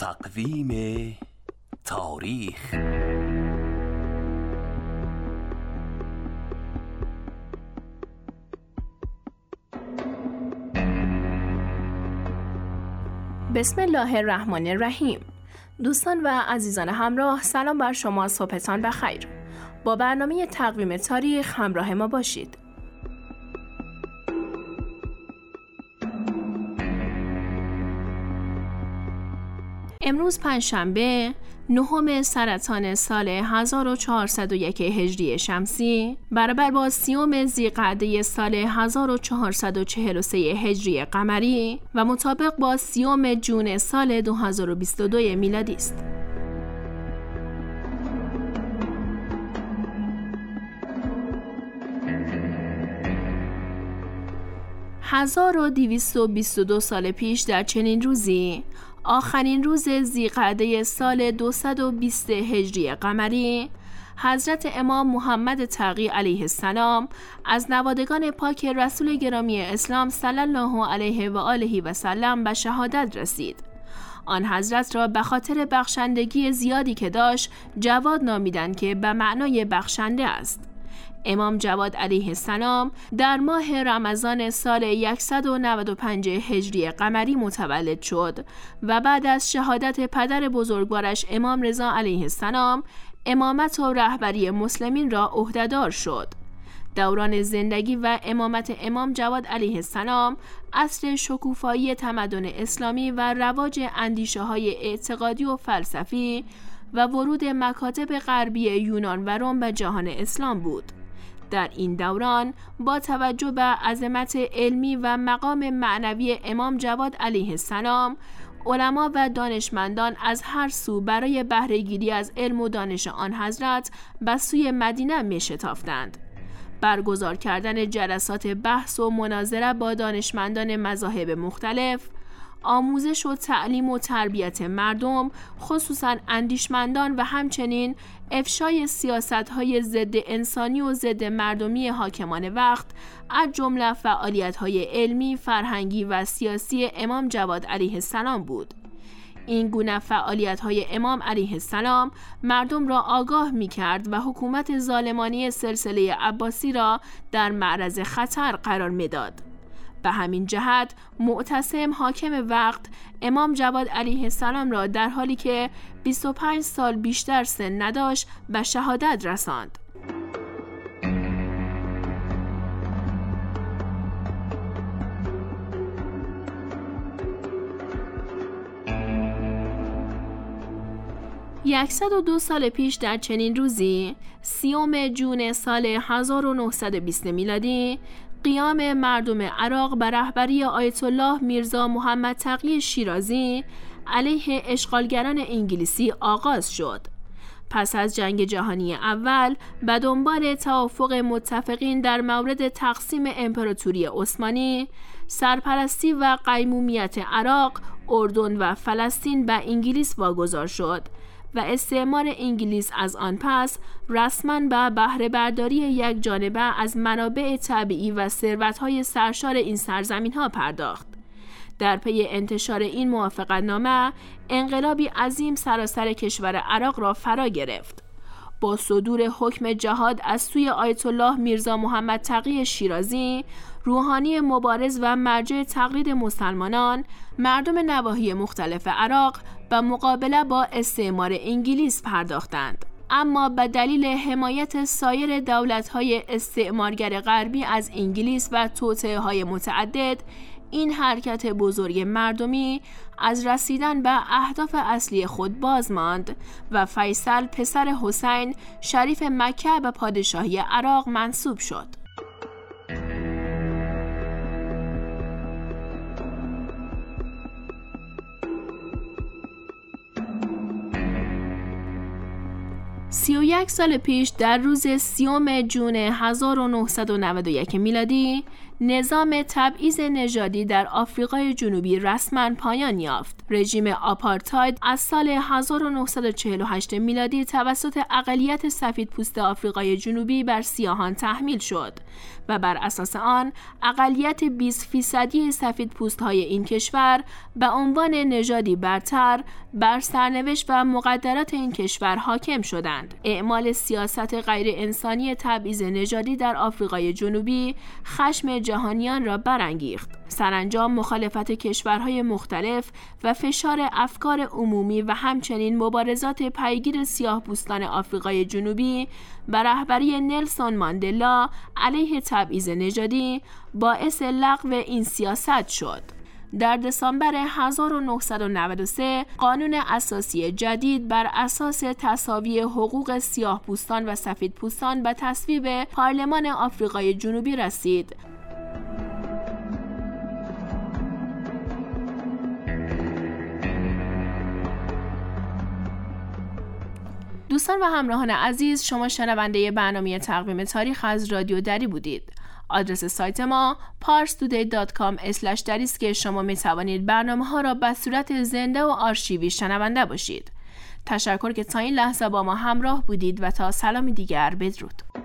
تقویم تاریخ. بسم الله الرحمن الرحیم. دوستان و عزیزان همراه، سلام بر شما، صبحتان بخیر. با برنامه تقویم تاریخ همراه ما باشید. امروز پنجشنبه 9 سرطان سال 1401 هجری شمسی برابر با 30 ذی‌قعده سال 1443 هجری قمری و مطابق با 30 جون سال 2022 میلادی است. هزار و 222 سال پیش در چنین روزی، آخرین روز ذی‌قعده سال 220 هجری قمری، حضرت امام محمد تقی علیه السلام از نوادگان پاک رسول گرامی اسلام صلی الله علیه و آله و سلم به شهادت رسید. آن حضرت را به خاطر بخشندگی زیادی که داشت جواد نامیدند که به معنای بخشنده است. امام جواد علیه السلام در ماه رمضان سال 195 هجری قمری متولد شد و بعد از شهادت پدر بزرگوارش امام رضا علیه السلام امامت و رهبری مسلمین را عهده‌دار شد. دوران زندگی و امامت امام جواد علیه السلام عصر شکوفایی تمدن اسلامی و رواج اندیشه‌های اعتقادی و فلسفی و ورود مکاتب غربی یونان و روم به جهان اسلام بود. در این دوران با توجه به عظمت علمی و مقام معنوی امام جواد علیه السلام، علما و دانشمندان از هر سو برای بهره‌گیری از علم و دانش آن حضرت به سوی مدینه می‌شتافتند. برگزار کردن جلسات بحث و مناظره با دانشمندان مذاهب مختلف، آموزش و تعلیم و تربیت مردم خصوصاً اندیشمندان و همچنین افشای سیاست‌های ضد انسانی و ضد مردمی حاکمان وقت از جمله فعالیت‌های علمی، فرهنگی و سیاسی امام جواد علیه السلام بود. این گونه فعالیت‌های امام علیه السلام مردم را آگاه می‌کرد و حکومت ظالمانه سلسله عباسی را در معرض خطر قرار می‌داد. به همین جهت معتصم حاکم وقت امام جواد علیه السلام را در حالی که 25 سال بیشتر سن نداشت به شهادت رساند. یکصد و 2 سال پیش در چنین روزی، 30 جون سال 1920 میلادی، قیام مردم عراق به رهبری آیت الله میرزا محمد تقی شیرازی علیه اشغالگران انگلیسی آغاز شد. پس از جنگ جهانی اول به دنبال توافق متفقین در مورد تقسیم امپراتوری عثمانی، سرپرستی و قیمومیت عراق، اردن و فلسطین به انگلیس واگذار شد و استعمار انگلیس از آن پس رسماً به بهره برداری یک جانبه از منابع طبیعی و ثروت‌های سرشار این سرزمین‌ها پرداخت. در پی انتشار این موافقتنامه، انقلابی عظیم سراسر کشور عراق را فرا گرفت. با صدور حکم جهاد از سوی آیت الله میرزا محمد تقی شیرازی، روحانی مبارز و مرجع تقلید مسلمانان، مردم نواحی مختلف عراق به مقابله با استعمار انگلیس پرداختند. اما به دلیل حمایت سایر دولت‌های استعمارگر غربی از انگلیس و توطئه‌های متعدد، این حرکت بزرگ مردمی از رسیدن به اهداف اصلی خود باز ماند و فیصل پسر حسین شریف مکه به پادشاهی عراق منصوب شد. سی و 31 سال پیش در روز 30 جون 1991 میلادی، نظام تبعیض نژادی در آفریقای جنوبی رسما پایان یافت. رژیم آپارتاید از سال 1948 میلادی توسط اقلیت سفیدپوست آفریقای جنوبی بر سیاهان تحمیل شد و بر اساس آن اقلیت 20% سفیدپوست‌های این کشور به عنوان نژادی برتر بر سرنوشت و مقدرات این کشور حاکم شدند. اعمال سیاست غیر انسانی تبعیض نژادی در آفریقای جنوبی خشم جهانیان را برانگیخت. سرانجام مخالفت کشورهای مختلف و فشار افکار عمومی و همچنین مبارزات پیگیر سیاه‌پوستان آفریقای جنوبی و رهبری نلسون ماندلا علیه تبعیض نژادی باعث لغو این سیاست شد. در دسامبر 1993 قانون اساسی جدید بر اساس تساوی حقوق سیاه‌پوستان و سفیدپوستان به تصویب پارلمان آفریقای جنوبی رسید. دوستان و همراهان عزیز، شما شنونده برنامه تقویم تاریخ از رادیو دری بودید. آدرس سایت ما parstoday.com/dari است که شما می توانید برنامه ها را به صورت زنده و آرشیوی شنونده باشید. تشکر که تا این لحظه با ما همراه بودید و تا سلامی دیگر بدرود.